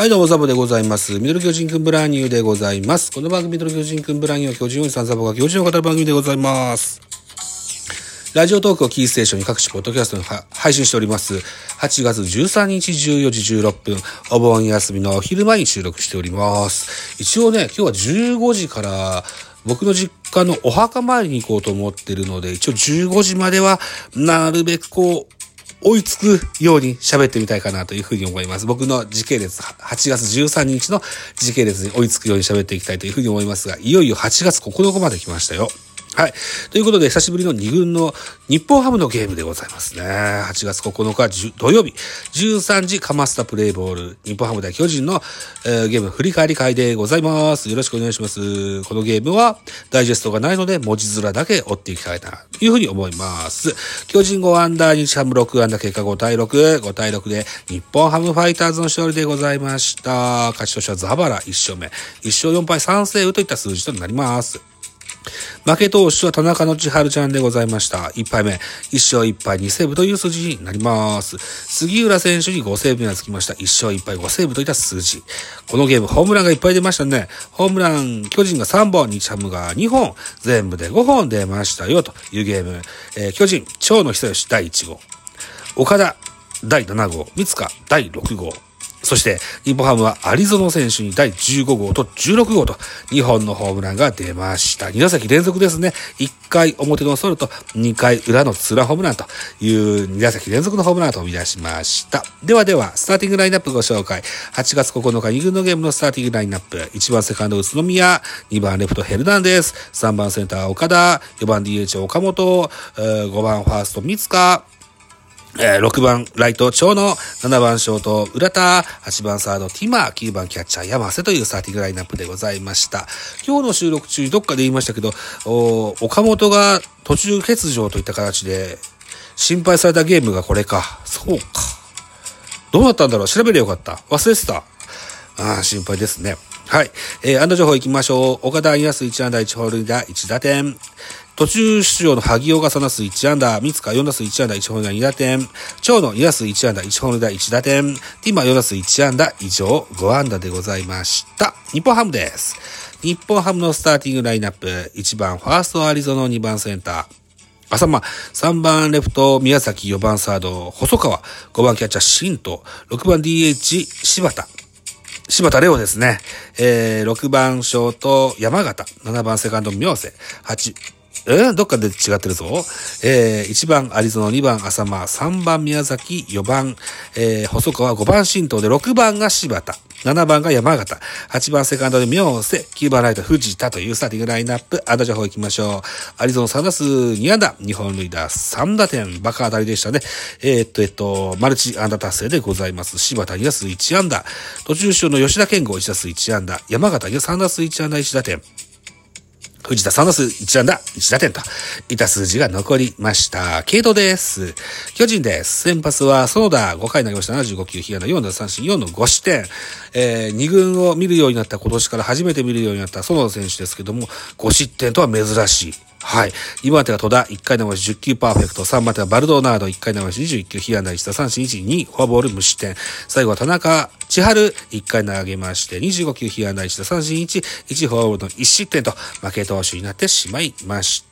はい、どうも、ザボでございます。ミドル巨人くんブランニューでございます。この番組、ミドル巨人くんブランニューは巨人おじさんザボが巨人を語る番組でございます。ラジオトークをキーステーションに各種ポッドキャストに配信しております。8月13日14時16分、お盆休みの昼間に収録しております。一応ね、今日は15時から僕の実家のお墓参りに行こうと思ってるので、一応15時まではなるべく追いつくように喋ってみたいかなというふうに思います。僕の時系列、8月13日の時系列に追いつくように喋っていきたいというふうに思いますが、いよいよ8月9日まで来ましたよ。はい。ということで、久しぶりの2軍の日本ハムのゲームでございますね。8月9日土曜日、13時カマスタプレイボール、日本ハム対巨人の、ゲーム振り返り会でございます。よろしくお願いします。このゲームはダイジェストがないので、文字面だけ追っていきたいな、というふうに思います。巨人5アンダー、日ハム6アンダー、結果5対6で、日本ハムファイターズの勝利でございました。勝ちとしてはザバラ1勝目、1勝4敗3セーブといった数字となります。負け投手は田中の千春ちゃんでございました。1敗目、1勝1敗2セーブという数字になります。杉浦選手に5セーブがつきました。1勝1敗5セーブといった数字。このゲーム、ホームランがいっぱい出ましたね。ホームラン、巨人が3本、日ハムが2本、全部で5本出ましたよというゲーム。巨人、長野久義第1号。岡田第7号。三塚第6号。そして、日本ハムは有園選手に第15号と16号と2本のホームランが出ました。2打席連続ですね。1回表のソロと2回裏のツーランホームランという2打席連続のホームランと生み出しました。では、スターティングラインナップご紹介。8月9日2軍のゲームのスターティングラインナップ。1番セカンド宇都宮、2番レフトヘルナンデス、3番センター岡田、4番 DH 岡本、5番ファースト三塚、6番ライト長野、7番ショート浦田、8番サードティマ、9番キャッチャー山瀬というスターティングラインナップでございました。今日の収録中どっかで言いましたけど、岡本が途中欠場といった形で心配されたゲームがこれか。そうか。どうなったんだろう、調べればよかった。忘れてた。心配ですね。はい。安打情報行きましょう。岡田2打数1安打1本塁打1打点。途中出場の萩尾が3打数1安打、三塚4打数1安打1本塁打2打点、長野2打数1安打1本塁打1打点、ティマ4打数1安打以上5安打でございました。日本ハムです。日本ハムのスターティングラインナップ、1番ファーストアリゾナ、2番センター浅間、3番レフト宮崎、4番サード細川、5番キャッチャー新藤、6番 DH 柴田レオですね。6番ショート山形、7番セカンド妙瀬、どっかで違ってるぞ。1番アリゾナ、2番浅間、3番宮崎、4番、細川、5番新藤で、6番が柴田、7番が山形、8番セカンドで妙瀬、9番ライト藤田というスターティングラインナップ。安打情報行きましょう。アリゾナ3打数2安打、2本塁打3打点、バカ当たりでしたね。マルチ安打達成でございます。柴田2打数1安打、途中出場の吉田健吾1打数1安打、山形3打数1安打1打点、藤田3打数1安打1打点といった数字が残りました。継投です。巨人です。先発は園田5回投げました。75球、被安打4奪三振4の5失点。2軍を見るようになった今年から初めて見るようになった園田選手ですけども、5失点とは珍しい。はい。2番手が戸田、1回投げ10球パーフェクト。3番手はバルドーナード、1回投げ21球、被安打1奪三振1、2、フォアボール無失点。最後は田中千春、1回投げまして、25球、被安打1奪三振1、1フォアボールの1失点と負け投手になってしまいました。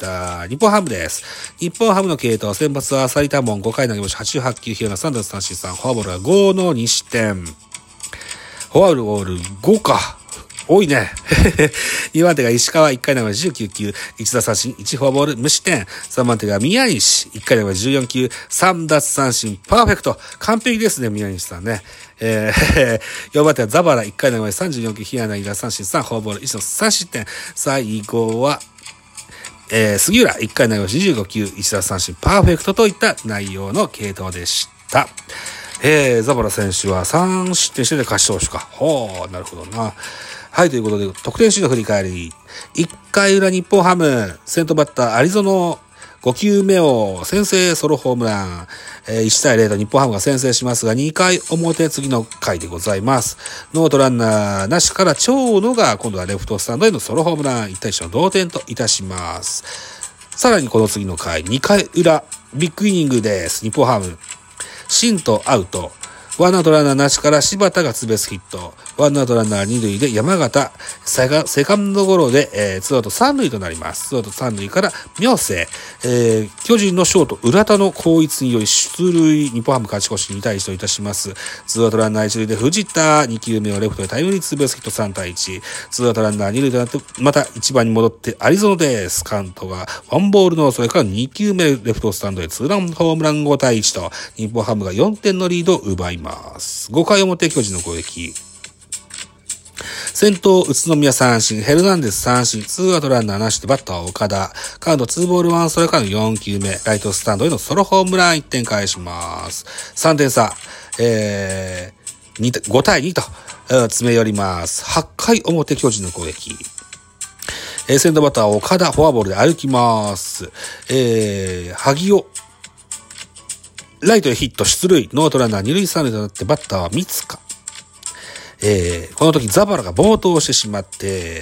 日本ハムです。日本ハムの継投、先発は埼玉門5回投げました。88球、被安打3奪三振3、フォアボールは5の2失点。フォアボール5か。多いね。2番手が石川、1回投げ19球、1打三振、1フォアボール、無失点。3番手が宮西、1回投げ14球、3奪三振、パーフェクト。完璧ですね、宮西さんね。4番手はザバラ、1回投げ34球、被安打2奪三振、3フォアボール、1の3失点。最後は、杉浦、1回投げ25球、1奪三振、パーフェクトといった内容の継投でした。ザバラ選手は3失点してで勝ち投手か。なるほどな。はい、ということで、得点シーンの振り返り。1回裏日本ハム、先頭バッター、アリゾナ5球目を先制ソロホームラン。1対0と日本ハムが先制しますが、2回表次の回でございます。ノートランナーなしから長野が今度はレフトスタンドへのソロホームラン、1対1の同点といたします。さらにこの次の回、2回裏、ビッグイニングです。日本ハム。新とアウト。 ワンアウトランナーなしから柴田がツーベースヒット。ワンアウトランナー2塁で山形、セカンドゴロで、ツーアウト3塁となります。ツーアウト3塁から明生、巨人のショート浦田の後逸により出塁、日本ハム勝ち越し2対1といたします。ツーアウトランナー1塁で藤田、2球目をレフトでタイムリーツーベースヒット3対1。ツーアウトランナー2塁となって、また1番に戻ってアリゾナです。カウントがワンボールの、それから2球目レフトスタンドへツーランホームラン5対1と、日本ハムが4点のリードを奪います。5回表巨人の攻撃。先頭、宇都宮三振、ヘルナンデス三振、ツーアウトランナーなしでバッター岡田。カウント2ボール1ストライクからの4球目、ライトスタンドへのソロホームラン1点返します。3点差、5対2と、詰め寄ります。8回表巨人の攻撃。先頭バッター岡田、フォアボールで歩きます。萩尾、ライトへヒット出塁、ノーアウトランナー2塁3塁となってバッターは三塚。この時ザバラが暴投してしまって、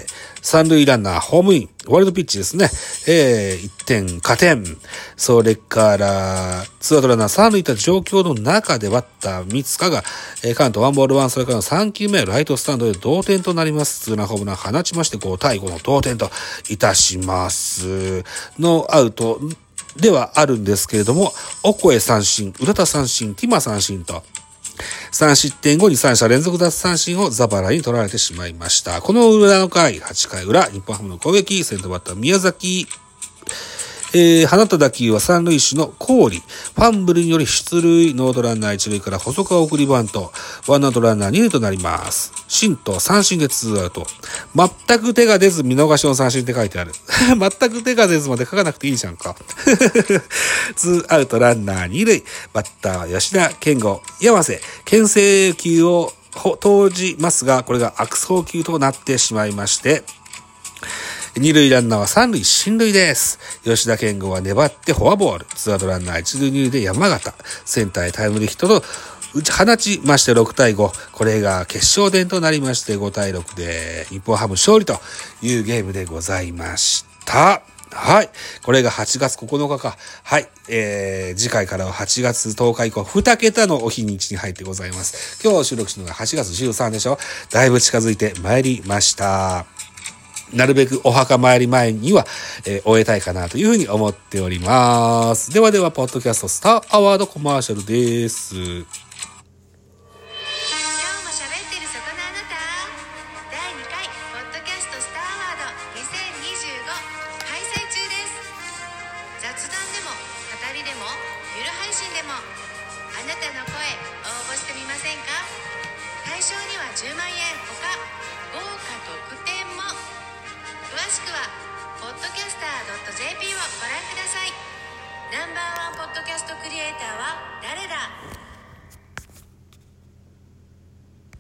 三塁ランナーホームイン、ワイルドピッチですね。1点加点。それから、ツーアウトランナー三塁いった状況の中でバッター三塚が、カウントワンボールワン、それからの3球目、ライトスタンドで同点となります。ツーランホームラン放ちまして5対5の同点といたします。のアウトではあるんですけれども、オコエ三振、浦田三振、ティマ三振と、3失点後に3者連続奪三振をザバラに取られてしまいました。この裏の回、8回裏、日本ハムの攻撃、先頭バッター宮崎、放った打球は三塁手の郡、ファンブルにより出塁、ノーアウトランナー1塁から細川送りバント、ワンアウトランナー2塁となります。新と三振でツーアウト。全く手が出ず見逃しの三振って書いてある。全く手が出ずまで書かなくていいじゃんか。ツーアウトランナー2塁、バッターは吉田健吾、山瀬、牽制球を投じますが、これが悪送球となってしまいまして、二塁ランナーは三塁進塁です。吉田健吾は粘ってフォアボール。ツーアウトランナー一塁二塁で山形。センターへタイムリーヒットと放ちまして6対5。これが決勝点となりまして5対6で日本ハム勝利というゲームでございました。はい。これが8月9日か。はい。次回からは8月10日以降、2桁のお日にちに入ってございます。今日収録するのが8月13でしょ。だいぶ近づいてまいりました。なるべくお墓参り前には、終えたいかなというふうに思っております。ではでは、ポッドキャストスターアワードコマーシャルです。 今日も喋ってるそこのあなた、第2回ポッドキャストスターアワード2025開催中です。雑談でも語りでもゆる配信でもあなたの声応募してみませんか。対象には10万円ほか豪華特典も。詳しくは podcaster.jp をご覧ください。ナンバーワンポッドキャストクリエイターは誰だ。